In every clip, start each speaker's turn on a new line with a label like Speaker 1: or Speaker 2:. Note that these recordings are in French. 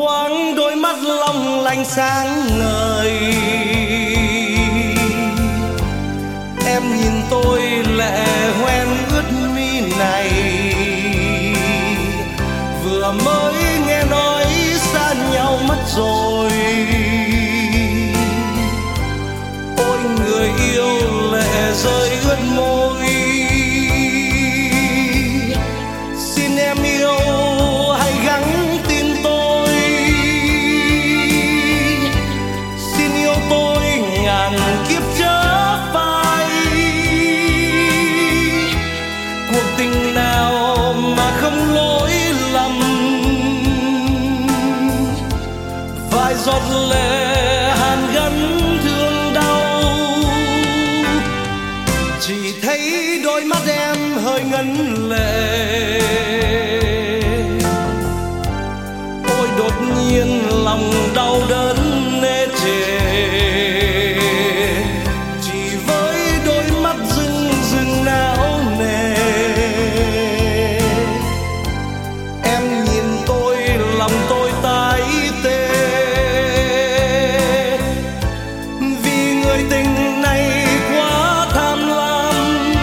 Speaker 1: thoáng đôi mắt long lanh sáng ngời. Em nhìn tôi lệ hoen ướt mi này, vừa mới nghe nói xa nhau mất rồi. Ôi người yêu lệ rơi ướt môi, xin em yêu hãy gắng tin tôi, xin yêu tôi ngàn kiếp chớ phai. Cuộc tình nào mà không lỗi lầm, vài giọt lệ hàn gắn thương đau. Chỉ thấy đôi mắt em hơi ngấn lệ, ôi đột nhiên lòng đau đớn nê chề. Chỉ với đôi mắt rưng rưng não nề, em nhìn tôi lòng tôi tái tê. Vì người tình này quá tham lam,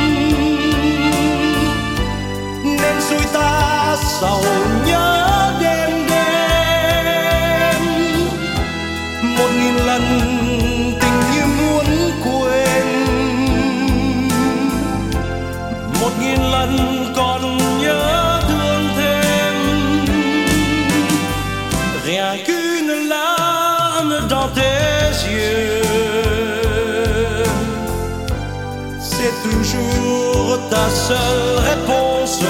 Speaker 1: nên xui ta sầu nhớ đêm đêm. 1000 lần tình như muốn quên, 1000 lần còn nhớ thương thêm. Rien qu'une larme dans tes yeux, c'est toujours ta seule réponse.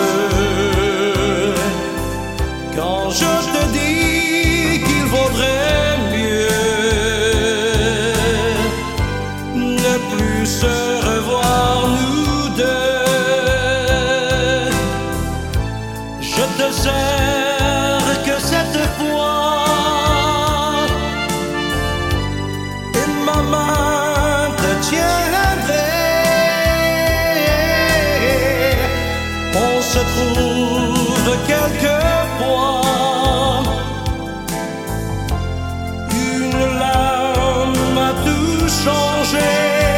Speaker 1: Quand je te dis qu'il vaudrait mieux ne plus se revoir nous deux, je te serre que cette fois, et ma main te tiendrait. On se trouve quelquefois, une larme a tout changé.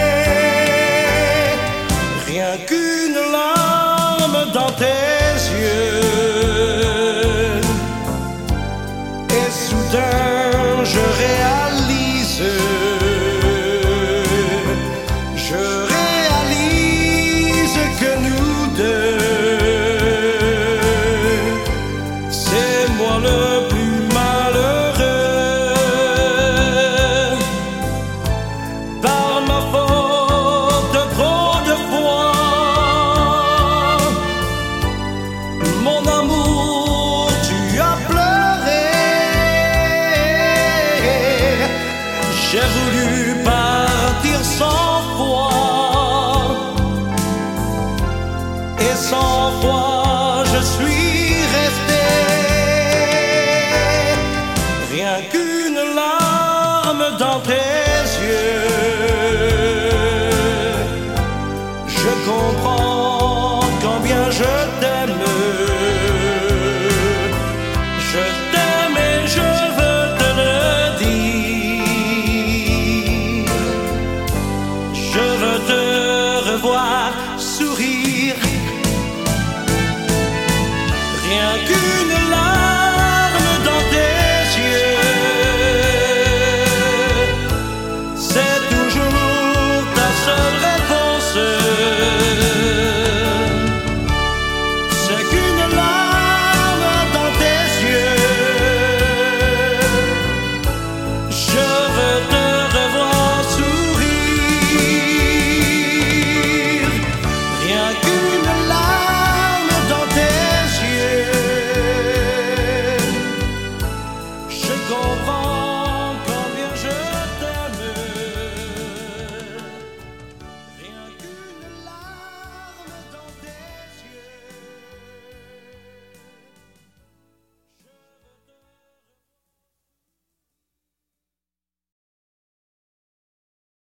Speaker 1: Rien qu'une larme dans tes yeux, et soudain je réalise que nous deux, c'est moi le plus malheureux. Par ma faute trop de fois, mon amour tu as pleuré. J'ai voulu partir sans foi, et sans foi je suis resté. Rien qu'une larme dans tes yeux, je comprends combien je t'aime. Je t'aime et je veux te le dire. Je veux te revoir sourire,